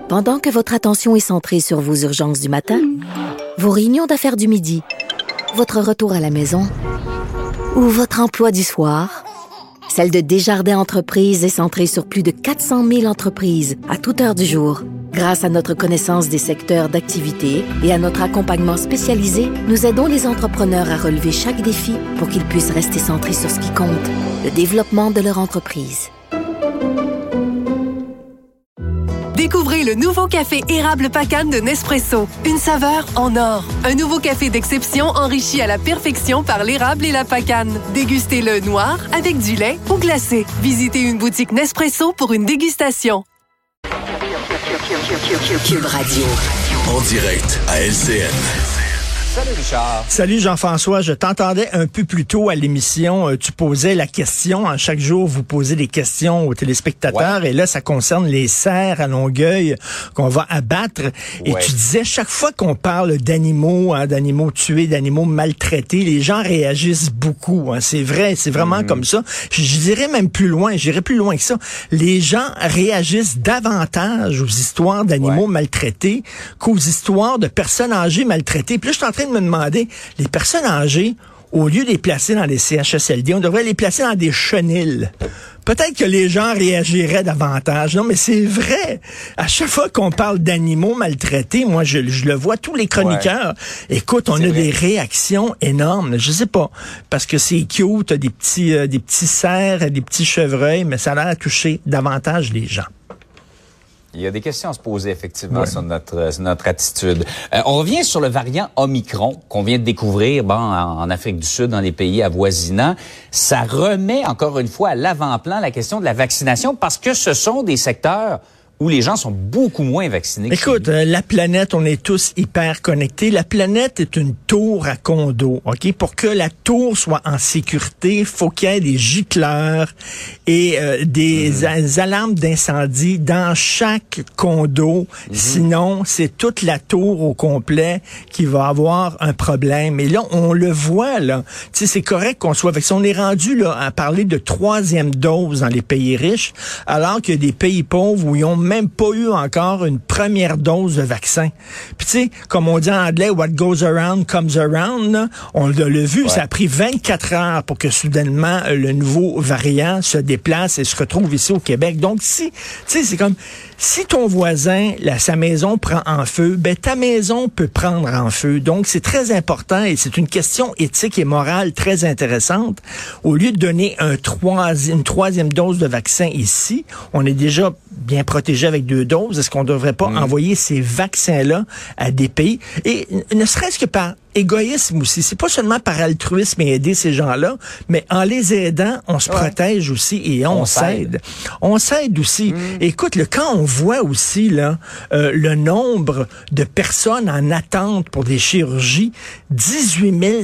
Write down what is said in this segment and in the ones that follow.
Pendant que votre attention est centrée sur vos urgences du matin, vos réunions d'affaires du midi, votre retour à la maison ou votre emploi du soir, celle de Desjardins Entreprises est centrée sur plus de 400 000 entreprises à toute heure du jour. Grâce à notre connaissance des secteurs d'activité et à notre accompagnement spécialisé, nous aidons les entrepreneurs à relever chaque défi pour qu'ils puissent rester centrés sur ce qui compte, le développement de leur entreprise. Découvrez le nouveau café érable Pacane de Nespresso. Une saveur en or. Un nouveau café d'exception enrichi à la perfection par l'érable et la pacane. Dégustez-le noir, avec du lait ou glacé. Visitez une boutique Nespresso pour une dégustation. Cube Radio. En direct à LCN. Salut Richard. Salut Jean-François, je t'entendais un peu plus tôt à l'émission, tu posais la question, chaque jour vous posez des questions aux téléspectateurs, et là ça concerne les cerfs à Longueuil qu'on va abattre, et tu disais chaque fois qu'on parle d'animaux, d'animaux tués, d'animaux maltraités, les gens réagissent beaucoup, c'est vrai, c'est vraiment comme ça. Je dirais même plus loin, j'irais plus loin que ça, les gens réagissent davantage aux histoires d'animaux maltraités qu'aux histoires de personnes âgées maltraitées. Puis là, je suis en train de me demander, les personnes âgées, au lieu de les placer dans des CHSLD, on devrait les placer dans des chenils. Peut-être que les gens réagiraient davantage. Non, mais c'est vrai. À chaque fois qu'on parle d'animaux maltraités, moi, je le vois, tous les chroniqueurs. Ouais. Écoute, on a des réactions énormes. Je sais pas. Parce que c'est cute, des petits cerfs, des petits chevreuils, mais ça a l'air à toucher davantage les gens. Il y a des questions à se poser, effectivement, sur notre attitude. On revient sur le variant Omicron qu'on vient de découvrir en Afrique du Sud, dans les pays avoisinants. Ça remet, encore une fois, à l'avant-plan la question de la vaccination parce que ce sont des secteurs où les gens sont beaucoup moins vaccinés. Écoute, la planète, on est tous hyper connectés. La planète est une tour à condo, OK? Pour que la tour soit en sécurité, faut qu'il y ait des gicleurs et des alarmes d'incendie dans chaque condo. Sinon, c'est toute la tour au complet qui va avoir un problème. Et là, on le voit, là. Tu sais, c'est correct qu'on soit vacciné. On est rendu, là, à parler de 3e dose dans les pays riches, alors qu'il y a des pays pauvres où ils ont même pas eu encore une première dose de vaccin. Puis tu sais, comme on dit en anglais, what goes around comes around, là, on l'a vu, ça a pris 24 heures pour que soudainement le nouveau variant se déplace et se retrouve ici au Québec. Donc si, tu sais, c'est comme si ton voisin, sa maison prend en feu, ben ta maison peut prendre en feu. Donc c'est très important et c'est une question éthique et morale très intéressante. Au lieu de donner une 3e dose de vaccin ici, on est déjà bien protégé avec 2 doses. Est-ce qu'on ne devrait pas envoyer ces vaccins-là à des pays? Et ne serait-ce que par égoïsme aussi. C'est pas seulement par altruisme et aider ces gens-là, mais en les aidant, on se protège aussi et on s'aide. On s'aide aussi. Écoute, quand on voit aussi là le nombre de personnes en attente pour des chirurgies, 18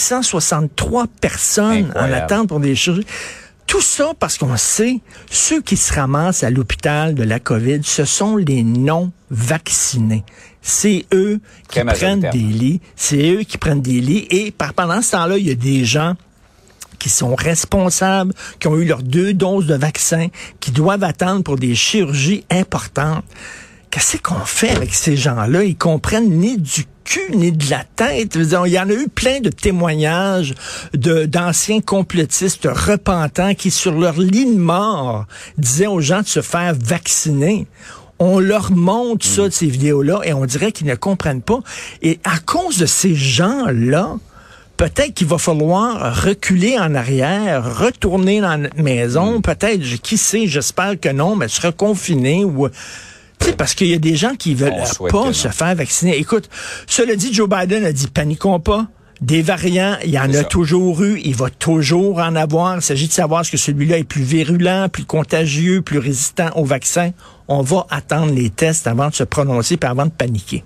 563 personnes en attente pour des chirurgies. Tout ça parce qu'on sait, ceux qui se ramassent à l'hôpital de la COVID, ce sont les non-vaccinés. C'est eux qui prennent des lits. C'est eux qui prennent des lits. Et pendant ce temps-là, il y a des gens qui sont responsables, qui ont eu leurs 2 doses de vaccin, qui doivent attendre pour des chirurgies importantes. Qu'est-ce qu'on fait avec ces gens-là? Ils comprennent ni du cul ni de la tête. Il y en a eu plein de témoignages d'anciens complotistes repentants qui, sur leur lit de mort, disaient aux gens de se faire vacciner. On leur montre ça, ces vidéos-là, et on dirait qu'ils ne comprennent pas. Et à cause de ces gens-là, peut-être qu'il va falloir reculer en arrière, retourner dans notre maison, peut-être, qui sait, j'espère que non, mais se reconfiner ou... Tu sais, parce qu'il y a des gens qui veulent pas se faire vacciner. Écoute, cela dit, Joe Biden a dit, paniquons pas. Des variants, il y en a toujours eu, il va toujours en avoir. Il s'agit de savoir est-ce que celui-là est plus virulent, plus contagieux, plus résistant au vaccin. On va attendre les tests avant de se prononcer et avant de paniquer.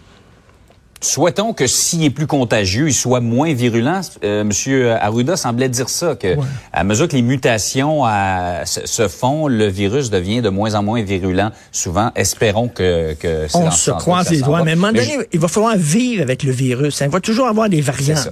Souhaitons que s'il est plus contagieux, il soit moins virulent. Monsieur Arruda semblait dire ça, que à mesure que les mutations se font, le virus devient de moins en moins virulent. Souvent, espérons que c'est on dans se croise les doigts, mais à un moment donné, il va falloir vivre avec le virus. Il va toujours avoir des variants.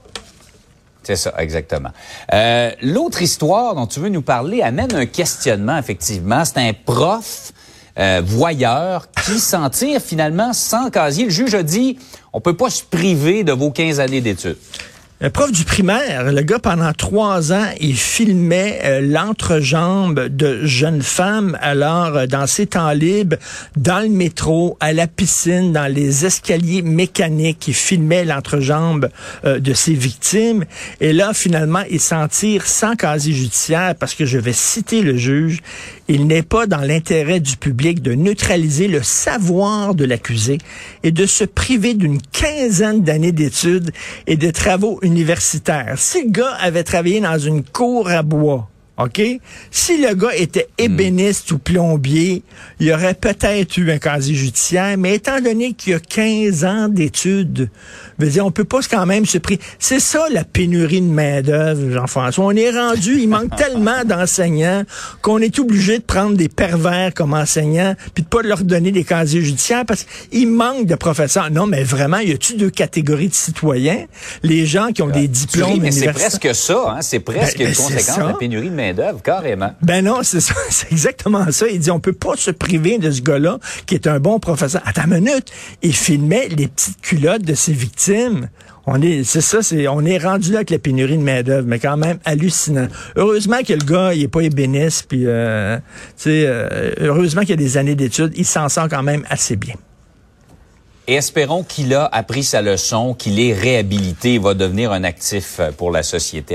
C'est ça, exactement. L'autre histoire dont tu veux nous parler amène un questionnement, effectivement. C'est un prof voyeurs qui s'en tirent finalement sans casier. Le juge a dit, on peut pas se priver de vos 15 années d'études. Un prof du primaire, le gars, pendant 3 ans, il filmait l'entrejambe de jeunes femmes, alors dans ses temps libres, dans le métro, à la piscine, dans les escaliers mécaniques, il filmait l'entrejambe de ses victimes. Et là, finalement, il s'en tire sans casier judiciaire parce que, je vais citer le juge, il n'est pas dans l'intérêt du public de neutraliser le savoir de l'accusé et de se priver d'une 15aine d'années d'études et de travaux universitaires. Si le gars avait travaillé dans une cour à bois, OK? Si le gars était ébéniste ou plombier, il y aurait peut-être eu un casier judiciaire, mais étant donné qu'il y a 15 ans d'études, je veux dire, on peut pas quand même se priver. C'est ça la pénurie de main-d'œuvre, Jean-François. On est rendu, il manque tellement d'enseignants qu'on est obligé de prendre des pervers comme enseignants puis de pas leur donner des casiers judiciaires parce qu'il manque de professeurs. Non, mais vraiment, y a-tu 2 catégories de citoyens? Les gens qui ont des diplômes universitaires. C'est presque ça, hein? C'est presque une conséquence de la pénurie de main-d'œuvre, carrément. Ben non, c'est ça, c'est exactement ça. Il dit, on peut pas se priver de ce gars-là qui est un bon professeur. Attends une minute, il filmait les petites culottes de ses victimes. On est rendu là avec la pénurie de main-d'œuvre, mais quand même hallucinant. Heureusement que le gars, il est pas ébéniste, puis heureusement qu'il y a des années d'études, il s'en sort quand même assez bien. Et espérons qu'il a appris sa leçon, qu'il est réhabilité et va devenir un actif pour la société.